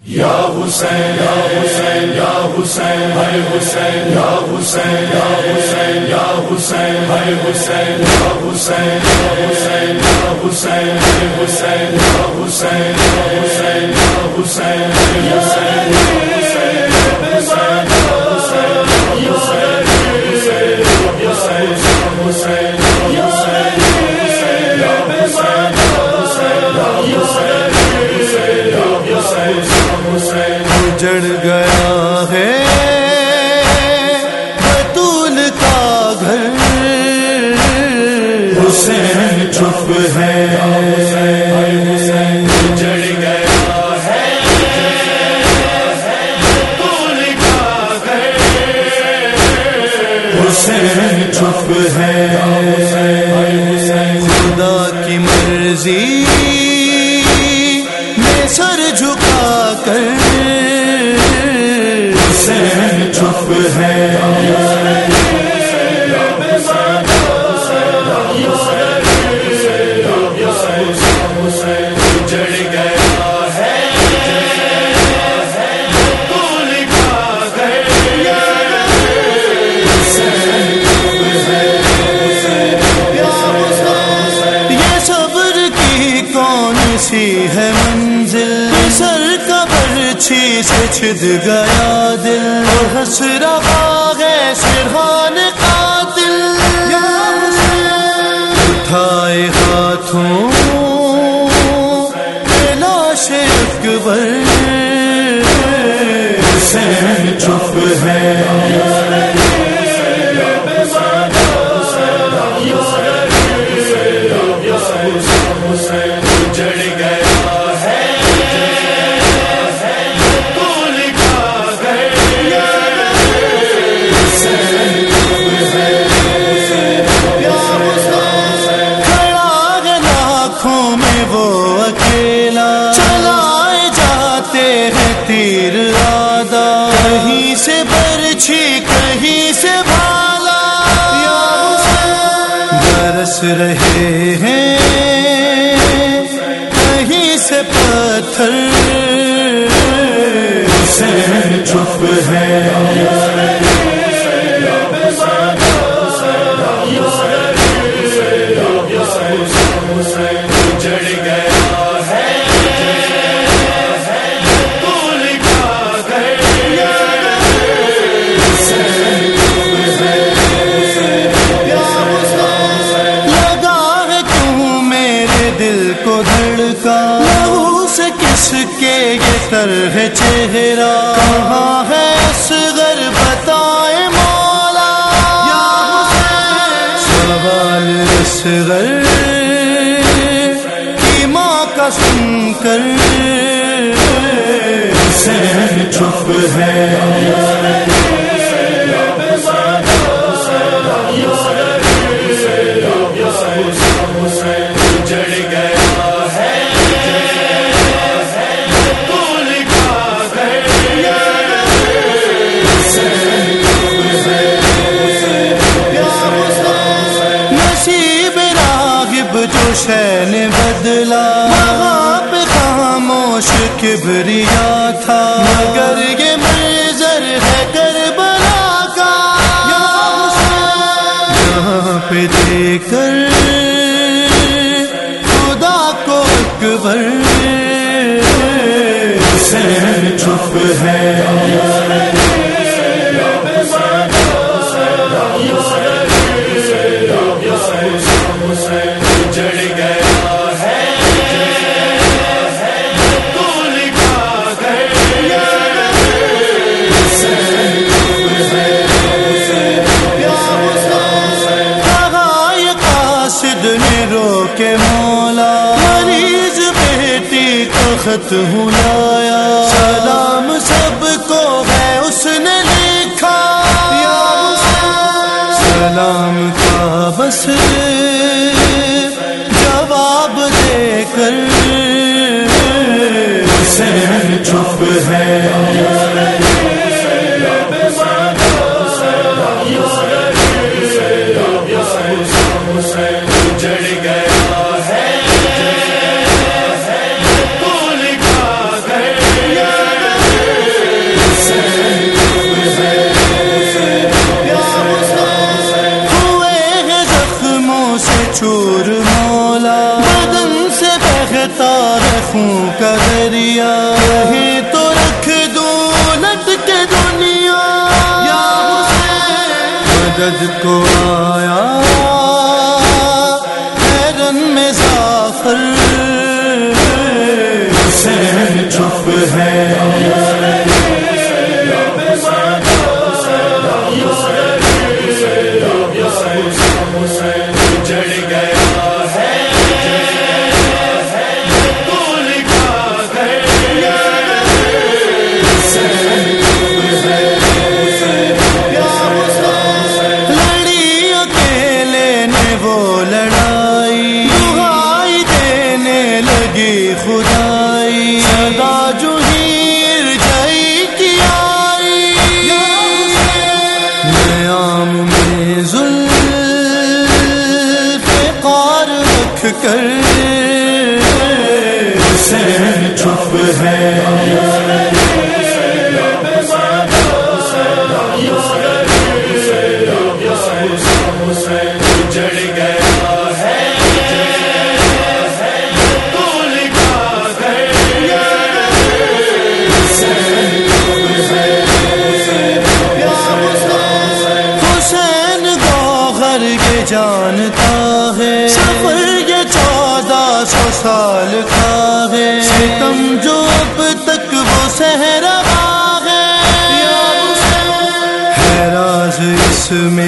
یا حسین یا حسین یا حسین ہے حسین یا حسین یا حسین یا حسین ہے حسین یا حسین یا حسین یا حسین ہے حسین یا حسین یا حسین یا حسین یا حسین اجڑ گیا ہے بطول کا گھر، حسین چپ ہے اجڑ گیا ہے بطول کا گھر، حسین چپ ہے خدا کی مرضی میں سر جھکا کر حسین چپ ہے سی ہے منزل سر کا برچھی سے چھد گیا دل، ہنس رہا ہے سرحان قاتل، اٹھائے ہاتھوں لاش اکبر، حسین چپ ہے تیر آدھا، کہیں سے برچھی کہیں سے بھالا، برس رہے ہیں کہیں سے پتھر، حسین چپ ہے لہو سے کس کے یہ طرح چہرہ، کہاں ہے اصغر بتائے مولا، سوال اصغر کی ماں کا سن کر، حسین چپ ہے جو شین بدلا وہاں پہ خاموش کبریا تھا، مگر یہ منظر ہے کربلا کا، یہاں پہ دیکھ کر خدا کو اکبر، حسین چپ ہے کے مولا، مریض بیٹی کو خط ہوں لایا، سلام سب کو ہے اس نے لکھا، سلام کا بس جواب دے کر، حسین چپ ہے جڑ گیا ہے چپ ہے خدائی صدا جو ہیر جائی کی آئی نیام میں زلف قار رکھ کر حسین چپ ہے جانتا ہے سفر یہ 1400 سال کا ہے ستم جو اب تک وہ سہ رہا ہے راز اس میں